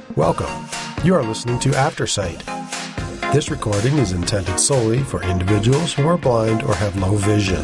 Welcome. You are listening to Aftersight. This recording is intended solely for individuals who are blind or have low vision.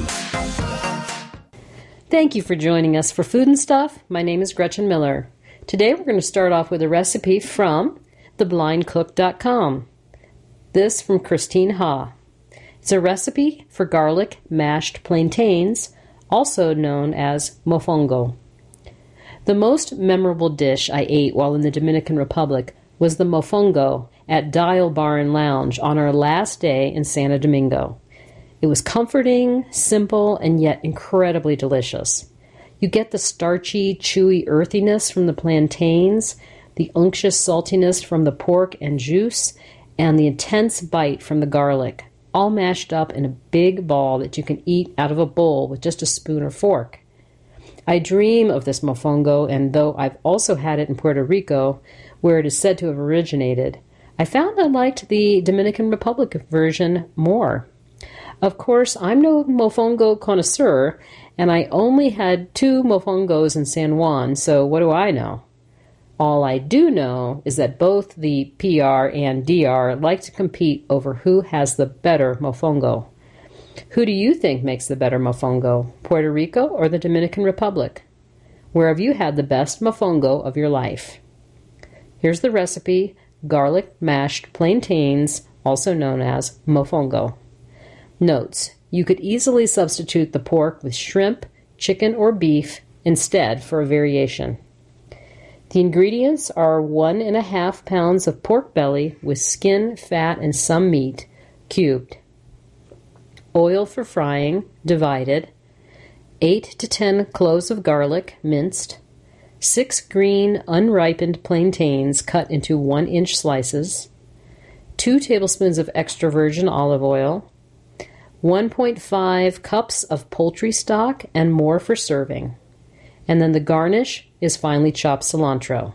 Thank you for joining us for Food and Stuff. My name is Gretchen Miller. Today we're going to start off with a recipe from theblindcook.com. This from Christine Ha. It's a recipe for garlic mashed plantains, also known as mofongo. The most memorable dish I ate while in the Dominican Republic was the mofongo at Dial Bar and Lounge on our last day in Santo Domingo. It was comforting, simple, and yet incredibly delicious. You get the starchy, chewy earthiness from the plantains, the unctuous saltiness from the pork and juice, and the intense bite from the garlic, all mashed up in a big ball that you can eat out of a bowl with just a spoon or fork. I dream of this mofongo, and though I've also had it in Puerto Rico, where it is said to have originated, I found I liked the Dominican Republic version more. Of course, I'm no mofongo connoisseur, and I only had 2 mofongos in San Juan, so what do I know? All I do know is that both the PR and DR like to compete over who has the better mofongo. Who do you think makes the better mofongo, Puerto Rico or the Dominican Republic? Where have you had the best mofongo of your life? Here's the recipe: garlic mashed plantains, also known as mofongo. Notes: you could easily substitute the pork with shrimp, chicken, or beef instead for a variation. The ingredients are 1.5 pounds of pork belly with skin, fat, and some meat, cubed. Oil for frying, divided. 8 to 10 cloves of garlic, minced. 6 green, unripened plantains cut into 1-inch slices. 2 tablespoons of extra virgin olive oil. 1.5 cups of poultry stock and more for serving. And then the garnish is finely chopped cilantro.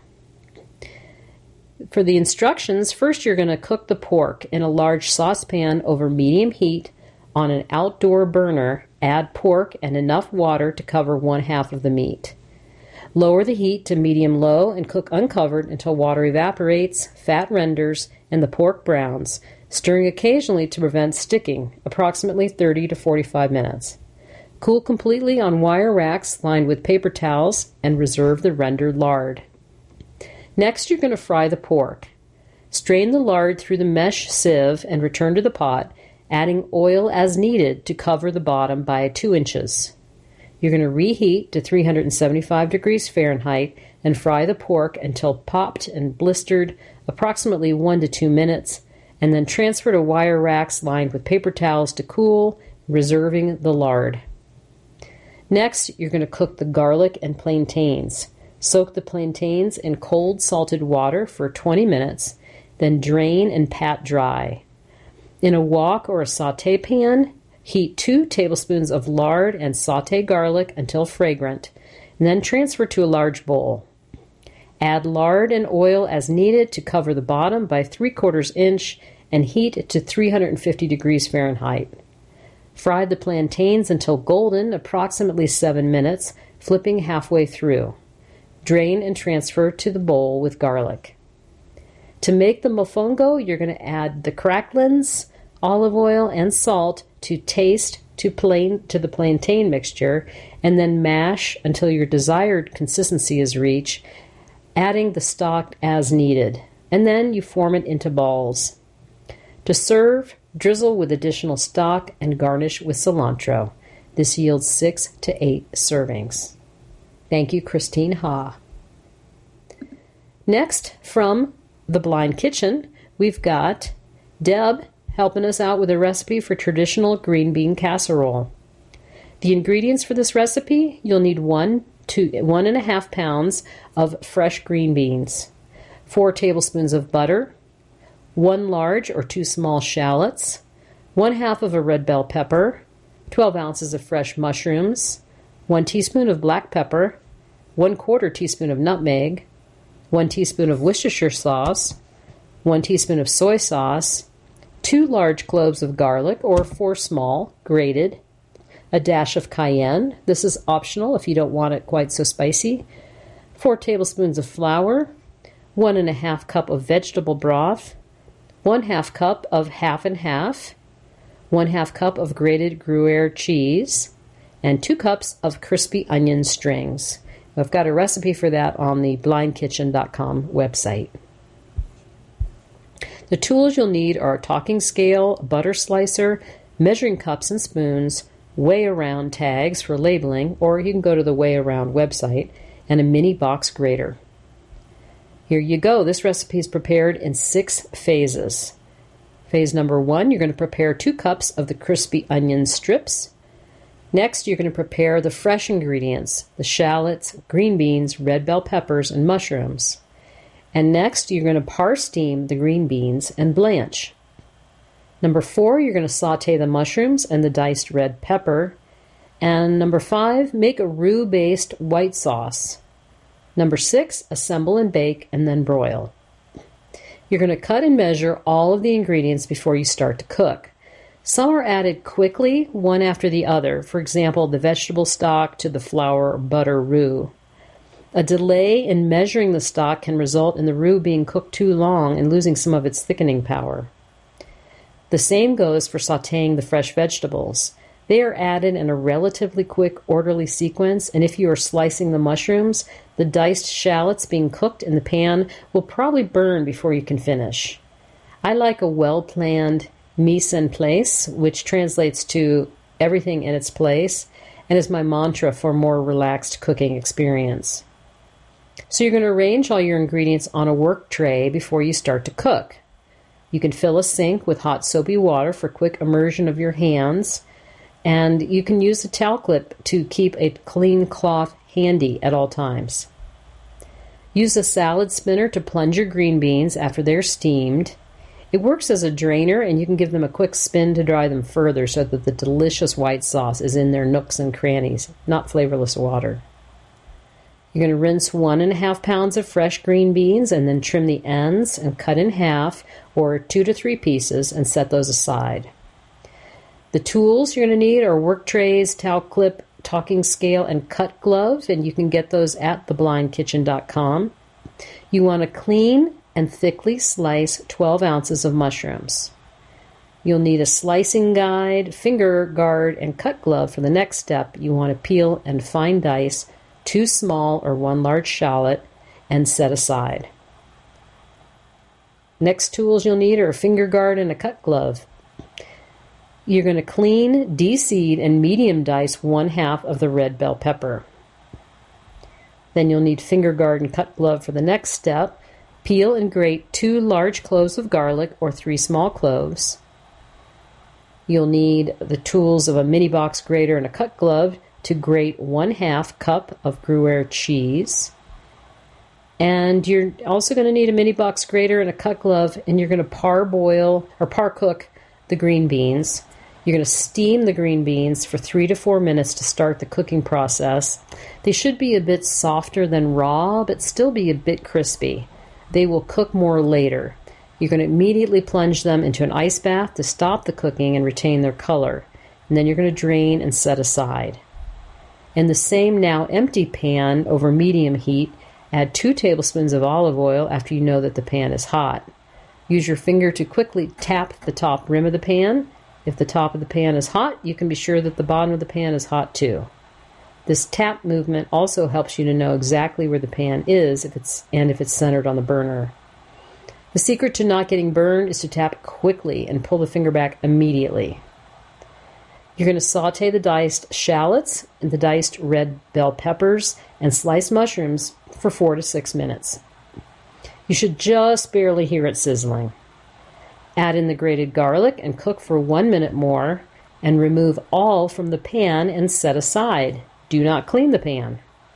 For the instructions, first you're going to cook the pork in a large saucepan over medium heat on an outdoor burner. Add pork and enough water to cover 1/2 of the meat. Lower the heat to medium-low and cook uncovered until water evaporates, fat renders, and the pork browns, stirring occasionally to prevent sticking, approximately 30 to 45 minutes. Cool completely on wire racks lined with paper towels and reserve the rendered lard. Next, you're going to fry the pork. Strain the lard through the mesh sieve and return to the pot, adding oil as needed to cover the bottom by 2 inches. You're going to reheat to 375 degrees Fahrenheit and fry the pork until popped and blistered, approximately 1 to 2 minutes, and then transfer to wire racks lined with paper towels to cool, reserving the lard. Next, you're going to cook the garlic and plantains. Soak the plantains in cold salted water for 20 minutes, then drain and pat dry. In a wok or a sauté pan, heat 2 tablespoons of lard and sauté garlic until fragrant, and then transfer to a large bowl. Add lard and oil as needed to cover the bottom by 3/4 inch and heat to 350 degrees Fahrenheit. Fry the plantains until golden, approximately 7 minutes, flipping halfway through. Drain and transfer to the bowl with garlic. To make the mofongo, you're going to add the cracklins, olive oil, and salt to taste to the plantain mixture, and then mash until your desired consistency is reached, adding the stock as needed, and then you form it into balls. To serve, drizzle with additional stock and garnish with cilantro. This yields 6 to 8 servings. Thank you, Christine Ha. Next, from The Blind Kitchen, we've got Deb helping us out with a recipe for traditional green bean casserole. The ingredients for this recipe: you'll need 1 to 1.5 pounds of fresh green beans, 4 tablespoons of butter, 1 large or 2 small shallots, 1/2 of a red bell pepper, 12 ounces of fresh mushrooms, 1 teaspoon of black pepper, 1/4 teaspoon of nutmeg, 1 teaspoon of Worcestershire sauce, 1 teaspoon of soy sauce, 2 large cloves of garlic, or 4 small, grated, a dash of cayenne. This is optional if you don't want it quite so spicy. 4 tablespoons of flour, 1½ cup of vegetable broth, 1/2 cup of half and half, 1/2 cup of grated Gruyere cheese, and 2 cups of crispy onion strings. I've got a recipe for that on the blindkitchen.com website. The tools you'll need are a talking scale, a butter slicer, measuring cups and spoons, weigh around tags for labeling, or you can go to the weigh around website, and a mini box grater. Here you go. This recipe is prepared in 6 phases. Phase number 1, you're going to prepare 2 cups of the crispy onion strips. Next, you're going to prepare the fresh ingredients, the shallots, green beans, red bell peppers, and mushrooms. And next, you're going to par-steam the green beans and blanch. Number 4, you're going to saute the mushrooms and the diced red pepper. And number 5, make a roux-based white sauce. Number 6, assemble and bake and then broil. You're going to cut and measure all of the ingredients before you start to cook. Some are added quickly, one after the other. For example, the vegetable stock to the flour or butter roux. A delay in measuring the stock can result in the roux being cooked too long and losing some of its thickening power. The same goes for sautéing the fresh vegetables. They are added in a relatively quick, orderly sequence, and if you are slicing the mushrooms, the diced shallots being cooked in the pan will probably burn before you can finish. I like a well-planned mise en place, which translates to everything in its place, and is my mantra for a more relaxed cooking experience. So you're going to arrange all your ingredients on a work tray before you start to cook. You can fill a sink with hot soapy water for quick immersion of your hands, and you can use a towel clip to keep a clean cloth handy at all times. Use a salad spinner to plunge your green beans after they're steamed. It works as a drainer, and you can give them a quick spin to dry them further so that the delicious white sauce is in their nooks and crannies, not flavorless water. You're going to rinse 1½ pounds of fresh green beans and then trim the ends and cut in half or 2 to 3 pieces and set those aside. The tools you're going to need are work trays, towel clip, talking scale, and cut glove, and you can get those at theblindkitchen.com. You want to clean and thickly slice 12 ounces of mushrooms. You'll need a slicing guide, finger guard, and cut glove for the next step. You want to peel and fine dice 2 small or 1 large shallot and set aside. Next tools you'll need are a finger guard and a cut glove. You're going to clean, de-seed, and medium dice 1/2 of the red bell pepper. Then you'll need finger guard and cut glove for the next step. Peel and grate 2 large cloves of garlic or 3 small cloves. You'll need the tools of a mini box grater and a cut glove to grate 1/2 cup of Gruyere cheese. And you're also going to need a mini box grater and a cut glove, and you're going to parboil or par cook the green beans. You're going to steam the green beans for 3 to 4 minutes to start the cooking process. They should be a bit softer than raw, but still be a bit crispy. They will cook more later. You're going to immediately plunge them into an ice bath to stop the cooking and retain their color. And then you're going to drain and set aside. In the same now empty pan over medium heat, add 2 tablespoons of olive oil after you know that the pan is hot. Use your finger to quickly tap the top rim of the pan. If the top of the pan is hot, you can be sure that the bottom of the pan is hot too. This tap movement also helps you to know exactly where the pan is if it's centered on the burner. The secret to not getting burned is to tap quickly and pull the finger back immediately. You're going to saute the diced shallots and the diced red bell peppers and sliced mushrooms for 4 to 6 minutes. You should just barely hear it sizzling. Add in the grated garlic and cook for 1 minute more, and remove all from the pan and set aside. Do not clean the pan.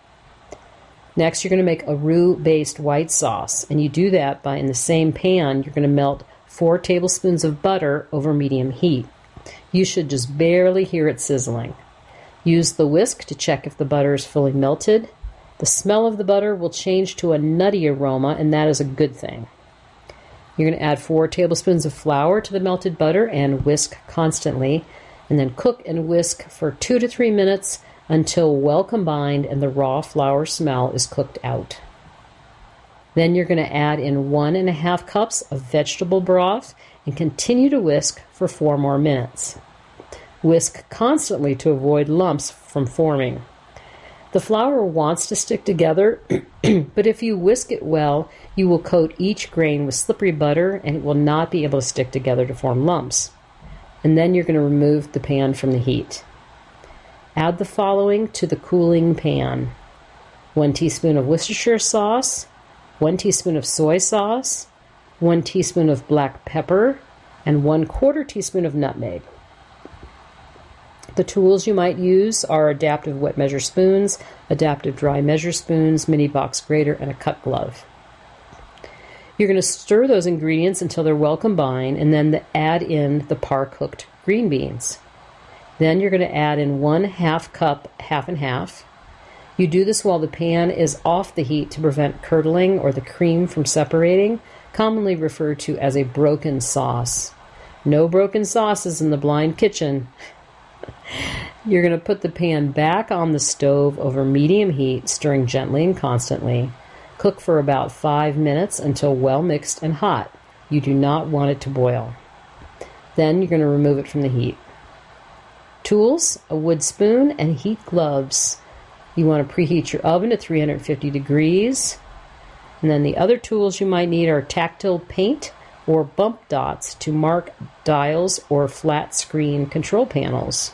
Next, you're going to make a roux-based white sauce, and you do that by, in the same pan, you're going to melt 4 tablespoons of butter over medium heat. You should just barely hear it sizzling. Use the whisk to check if the butter is fully melted. The smell of the butter will change to a nutty aroma, and that is a good thing. You're going to add 4 tablespoons of flour to the melted butter and whisk constantly, and then cook and whisk for 2 to 3 minutes until well combined and the raw flour smell is cooked out. Then you're going to add in 1.5 cups of vegetable broth and continue to whisk for 4 more minutes. Whisk constantly to avoid lumps from forming. The flour wants to stick together, but if you whisk it well, you will coat each grain with slippery butter and it will not be able to stick together to form lumps. And then you're going to remove the pan from the heat. Add the following to the cooling pan: 1 teaspoon of Worcestershire sauce, 1 teaspoon of soy sauce, 1 teaspoon of black pepper, and 1/4 teaspoon of nutmeg. The tools you might use are adaptive wet measure spoons, adaptive dry measure spoons, mini box grater, and a cut glove. You're going to stir those ingredients until they're well combined, and then add in the par-cooked green beans. Then you're going to add in 1/2 cup, half and half. You do this while the pan is off the heat to prevent curdling or the cream from separating, commonly referred to as a broken sauce. No broken sauces in the Blind Kitchen. You're going to put the pan back on the stove over medium heat, stirring gently and constantly. Cook for about 5 minutes until well mixed and hot. You do not want it to boil. Then you're going to remove it from the heat. Tools: a wood spoon and heat gloves. You want to preheat your oven to 350 degrees. And then the other tools you might need are tactile paint or bump dots to mark dials or flat screen control panels.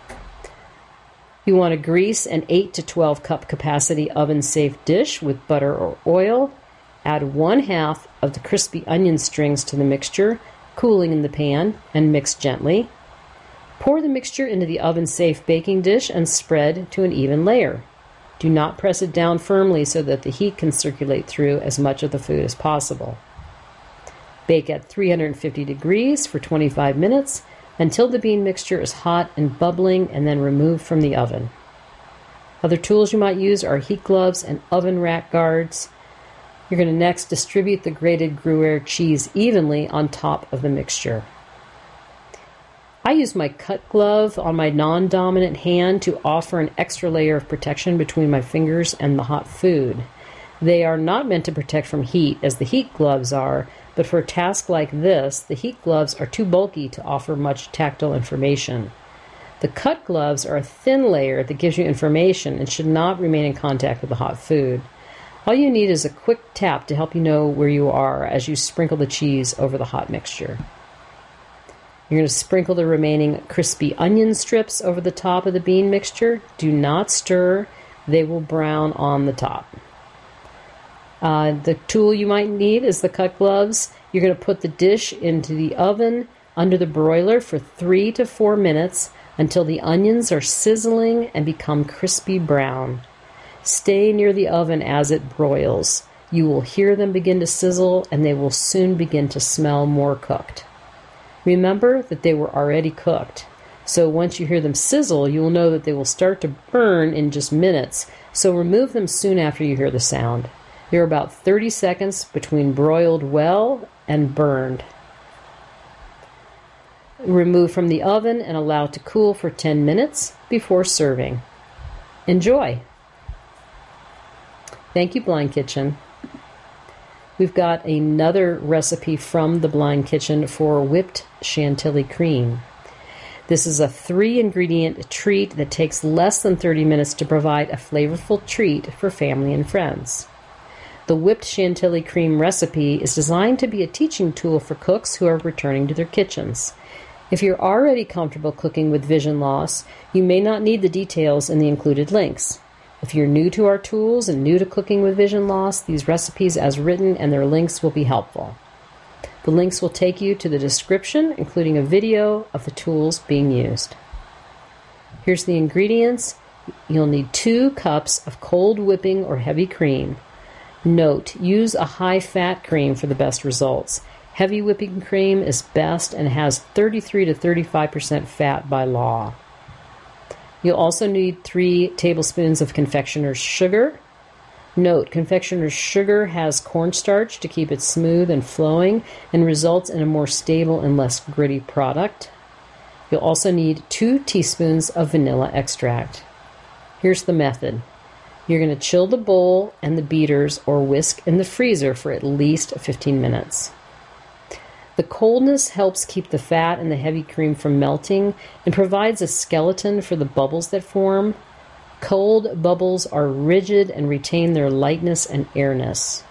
You want to grease an 8 to 12 cup capacity oven-safe dish with butter or oil. Add 1/2 of the crispy onion strings to the mixture, cooling in the pan, and mix gently. Pour the mixture into the oven-safe baking dish and spread to an even layer. Do not press it down firmly so that the heat can circulate through as much of the food as possible. Bake at 350 degrees for 25 minutes until the bean mixture is hot and bubbling, and then remove from the oven. Other tools you might use are heat gloves and oven rack guards. You're going to next distribute the grated Gruyere cheese evenly on top of the mixture. I use my cut glove on my non-dominant hand to offer an extra layer of protection between my fingers and the hot food. They are not meant to protect from heat as the heat gloves are, but for a task like this, the heat gloves are too bulky to offer much tactile information. The cut gloves are a thin layer that gives you information and should not remain in contact with the hot food. All you need is a quick tap to help you know where you are as you sprinkle the cheese over the hot mixture. You're going to sprinkle the remaining crispy onion strips over the top of the bean mixture. Do not stir. They will brown on the top. The tool you might need is the cut gloves. You're going to put the dish into the oven under the broiler for 3 to 4 minutes until the onions are sizzling and become crispy brown. Stay near the oven as it broils. You will hear them begin to sizzle and they will soon begin to smell more cooked. Remember that they were already cooked, so once you hear them sizzle, you will know that they will start to burn in just minutes, so remove them soon after you hear the sound. There are about 30 seconds between broiled well and burned. Remove from the oven and allow to cool for 10 minutes before serving. Enjoy! Thank you, Blind Kitchen. We've got another recipe from the Blind Kitchen for whipped chantilly cream. This is a 3-ingredient treat that takes less than 30 minutes to provide a flavorful treat for family and friends. The whipped chantilly cream recipe is designed to be a teaching tool for cooks who are returning to their kitchens. If you're already comfortable cooking with vision loss, you may not need the details in the included links. If you're new to our tools and new to cooking with vision loss, these recipes as written and their links will be helpful. The links will take you to the description, including a video of the tools being used. Here's the ingredients. You'll need 2 cups of cold whipping or heavy cream. Note, use a high-fat cream for the best results. Heavy whipping cream is best and has 33 to 35% fat by law. You'll also need 3 tablespoons of confectioner's sugar. Note, confectioner's sugar has cornstarch to keep it smooth and flowing and results in a more stable and less gritty product. You'll also need 2 teaspoons of vanilla extract. Here's the method. You're going to chill the bowl and the beaters or whisk in the freezer for at least 15 minutes. The coldness helps keep the fat and the heavy cream from melting and provides a skeleton for the bubbles that form. Cold bubbles are rigid and retain their lightness and airiness.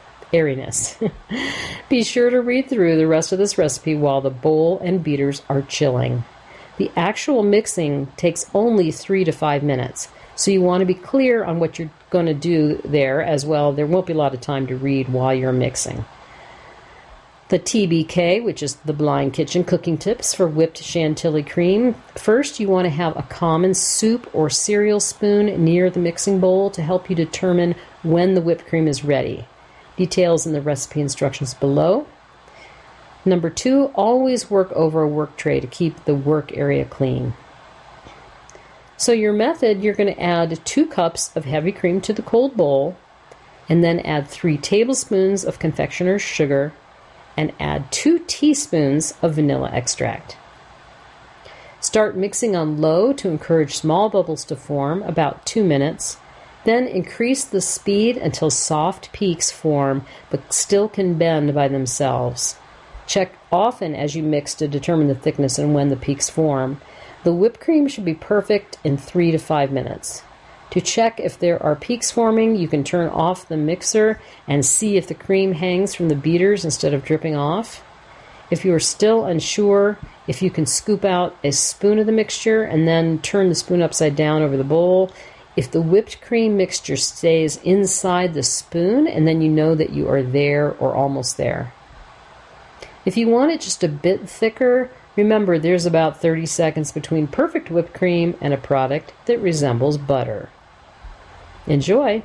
Be sure to read through the rest of this recipe while the bowl and beaters are chilling. The actual mixing takes only 3 to 5 minutes, so you want to be clear on what you're going to do there as well. There won't be a lot of time to read while you're mixing. The TBK, which is the Blind Kitchen cooking tips for whipped chantilly cream. First, you want to have a common soup or cereal spoon near the mixing bowl to help you determine when the whipped cream is ready. Details in the recipe instructions below. Number 2, always work over a work tray to keep the work area clean. So your method, you're going to add 2 cups of heavy cream to the cold bowl, and then add 3 tablespoons of confectioner's sugar, and add 2 teaspoons of vanilla extract. Start mixing on low to encourage small bubbles to form, about 2 minutes. Then increase the speed until soft peaks form, but still can bend by themselves. Check often as you mix to determine the thickness and when the peaks form. The whipped cream should be perfect in 3 to 5 minutes. To check if there are peaks forming, you can turn off the mixer and see if the cream hangs from the beaters instead of dripping off. If you are still unsure, if you can scoop out a spoon of the mixture and then turn the spoon upside down over the bowl. If the whipped cream mixture stays inside the spoon, and then you know that you are there or almost there. If you want it just a bit thicker, remember there's about 30 seconds between perfect whipped cream and a product that resembles butter. Enjoy!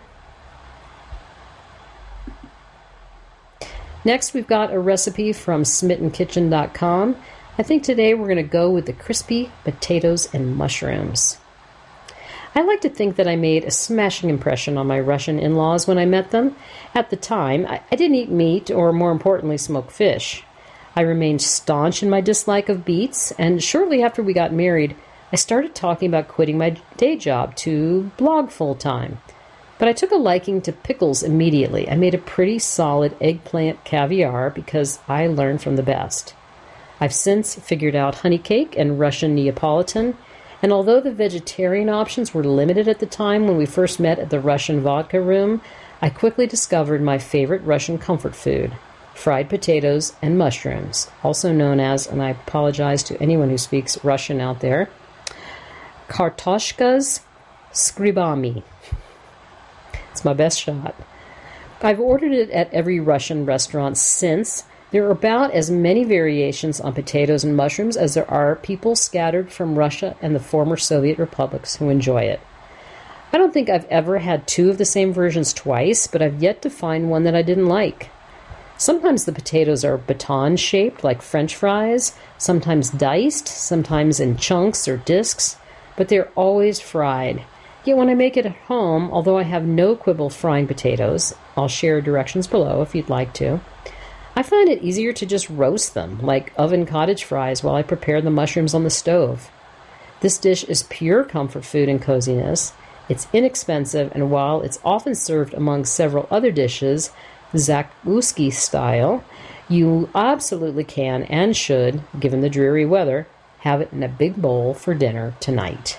Next, we've got a recipe from SmittenKitchen.com. I think today we're going to go with the crispy potatoes and mushrooms. I like to think that I made a smashing impression on my Russian in-laws when I met them. At the time, I didn't eat meat or, more importantly, smoked fish. I remained staunch in my dislike of beets, and shortly after we got married, I started talking about quitting my day job to blog full-time. But I took a liking to pickles immediately. I made a pretty solid eggplant caviar because I learned from the best. I've since figured out honey cake and Russian Neapolitan, and although the vegetarian options were limited at the time when we first met at the Russian vodka room, I quickly discovered my favorite Russian comfort food, fried potatoes and mushrooms, also known as, and I apologize to anyone who speaks Russian out there, kartoshkas s gribami. It's my best shot. I've ordered it at every Russian restaurant since. There are about as many variations on potatoes and mushrooms as there are people scattered from Russia and the former Soviet republics who enjoy it. I don't think I've ever had 2 of the same versions twice, but I've yet to find one that I didn't like. Sometimes the potatoes are baton-shaped like French fries, sometimes diced, sometimes in chunks or discs, but they're always fried. Yet when I make it at home, although I have no quibble frying potatoes, I'll share directions below if you'd like to, I find it easier to just roast them, like oven cottage fries, while I prepare the mushrooms on the stove. This dish is pure comfort food and coziness. It's inexpensive, and while it's often served among several other dishes, Zakuski style, you absolutely can and should, given the dreary weather, have it in a big bowl for dinner tonight.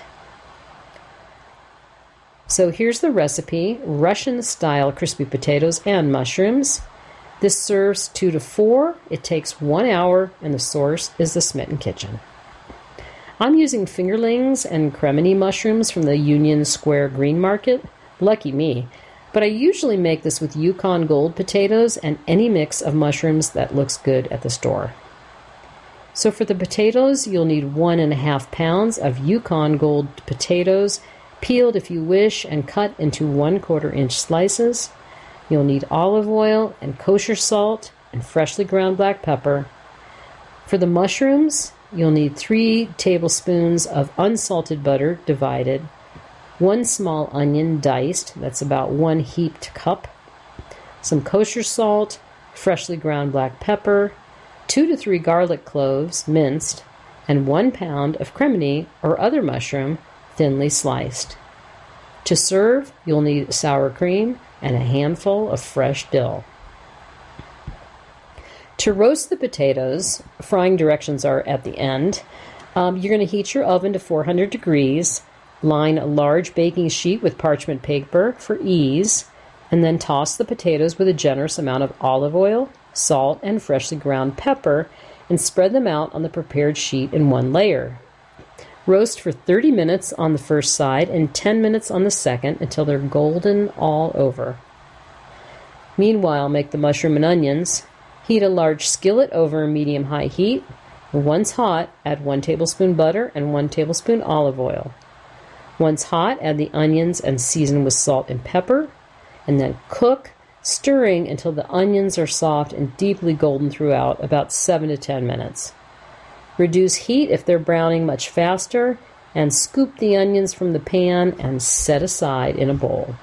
So here's the recipe: Russian-style crispy potatoes and mushrooms. This serves 2 to 4. It takes 1 hour, and the source is the Smitten Kitchen. I'm using fingerlings and cremini mushrooms from the Union Square Green Market. Lucky me. But I usually make this with Yukon Gold potatoes and any mix of mushrooms that looks good at the store. So for the potatoes, you'll need 1.5 pounds of Yukon Gold potatoes, peeled if you wish, and cut into 1/4 inch slices. You'll need olive oil and kosher salt and freshly ground black pepper. For the mushrooms, you'll need 3 tablespoons of unsalted butter divided, 1 small onion diced, that's about 1 heaped cup, some kosher salt, freshly ground black pepper, 2 to 3 garlic cloves minced, and 1 pound of cremini or other mushroom thinly sliced. To serve, you'll need sour cream and a handful of fresh dill. To roast the potatoes, frying directions are at the end. You're going to heat your oven to 400 degrees, line a large baking sheet with parchment paper for ease, and then toss the potatoes with a generous amount of olive oil, salt, and freshly ground pepper, and spread them out on the prepared sheet in one layer. Roast for 30 minutes on the first side and 10 minutes on the second until they're golden all over. Meanwhile, make the mushroom and onions. Heat a large skillet over medium-high heat. Once hot, add 1 tablespoon butter and 1 tablespoon olive oil. Once hot, add the onions and season with salt and pepper, and then cook, stirring until the onions are soft and deeply golden throughout, about 7 to 10 minutes. Reduce heat if they're browning much faster, and scoop the onions from the pan and set aside in a bowl.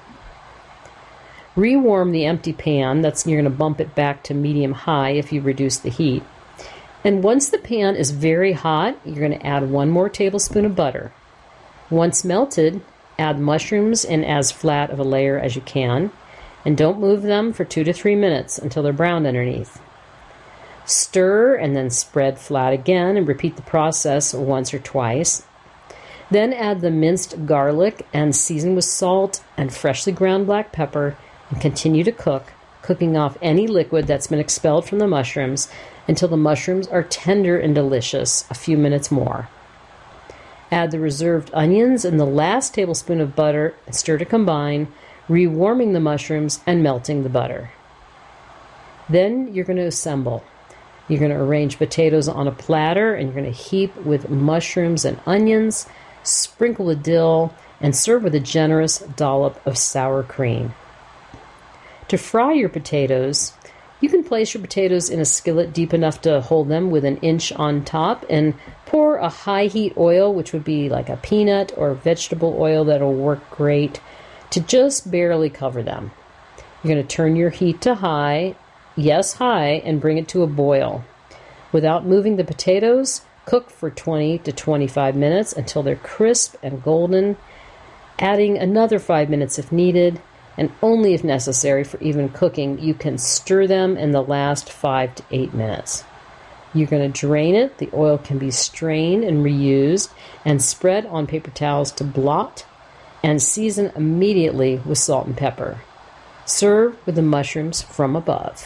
Rewarm the empty pan. You're going to bump it back to medium-high if you reduce the heat. And once the pan is very hot, you're going to add 1 more tablespoon of butter. Once melted, add mushrooms in as flat of a layer as you can, and don't move them for 2 to 3 minutes until they're browned underneath. Stir and then spread flat again and repeat the process once or twice. Then add the minced garlic and season with salt and freshly ground black pepper and continue to cook, cooking off any liquid that's been expelled from the mushrooms until the mushrooms are tender and delicious, a few minutes more. Add the reserved onions and the last tablespoon of butter and stir to combine, rewarming the mushrooms and melting the butter. Then you're going to assemble. You're going to arrange potatoes on a platter, and you're going to heap with mushrooms and onions, sprinkle with dill, and serve with a generous dollop of sour cream. To fry your potatoes, you can place your potatoes in a skillet deep enough to hold them with an inch on top, and pour a high-heat oil, which would be like a peanut or vegetable oil that'll work great, to just barely cover them. You're going to turn your heat to high, yes, high, and bring it to a boil. Without moving the potatoes, cook for 20 to 25 minutes until they're crisp and golden, adding another 5 minutes if needed, and only if necessary for even cooking, you can stir them in the last 5 to 8 minutes. You're going to drain it. The oil can be strained and reused, and spread on paper towels to blot, and season immediately with salt and pepper. Serve with the mushrooms from above.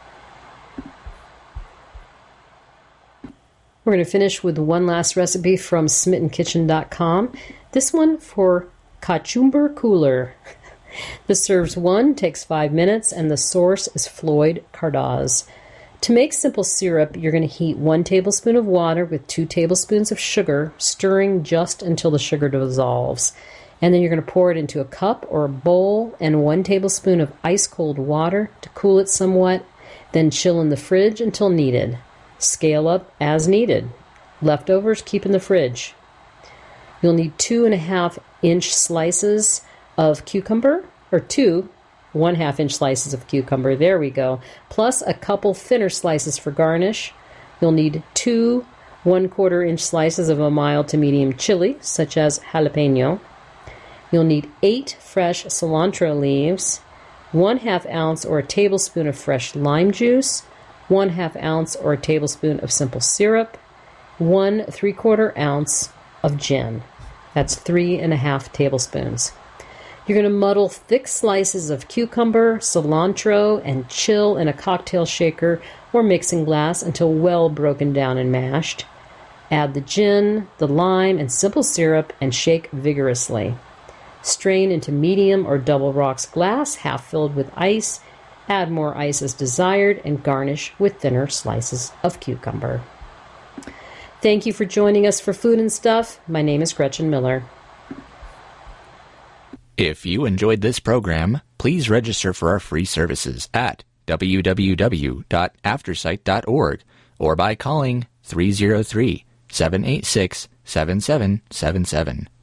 We're going to finish with one last recipe from SmittenKitchen.com. This one for Kachumber Cooler. The serves one, takes 5 minutes, and the source is Floyd Cardaz. To make simple syrup, you're going to heat 1 tablespoon of water with 2 tablespoons of sugar, stirring just until the sugar dissolves. And then you're going to pour it into a cup or a bowl and 1 tablespoon of ice-cold water to cool it somewhat, then chill in the fridge until needed. Scale up as needed. Leftovers keep in the fridge. You'll need 2.5-inch slices of cucumber, or 2 1/2-inch slices of cucumber, there we go, plus a couple thinner slices for garnish. You'll need 2 1/4-inch slices of a mild to medium chili, such as jalapeno. You'll need 8 fresh cilantro leaves, 1/2 ounce or a tablespoon of fresh lime juice, 1/2 ounce or a tablespoon of simple syrup, 1 3/4 ounce of gin. That's 3.5 tablespoons. You're going to muddle thick slices of cucumber, cilantro, and chill in a cocktail shaker or mixing glass until well broken down and mashed. Add the gin, the lime, and simple syrup and shake vigorously. Strain into medium or double rocks glass, half filled with ice. Add more ice as desired and garnish with thinner slices of cucumber. Thank you for joining us for Food and Stuff. My name is Gretchen Miller. If you enjoyed this program, please register for our free services at www.aftersight.org or by calling 303-786-7777.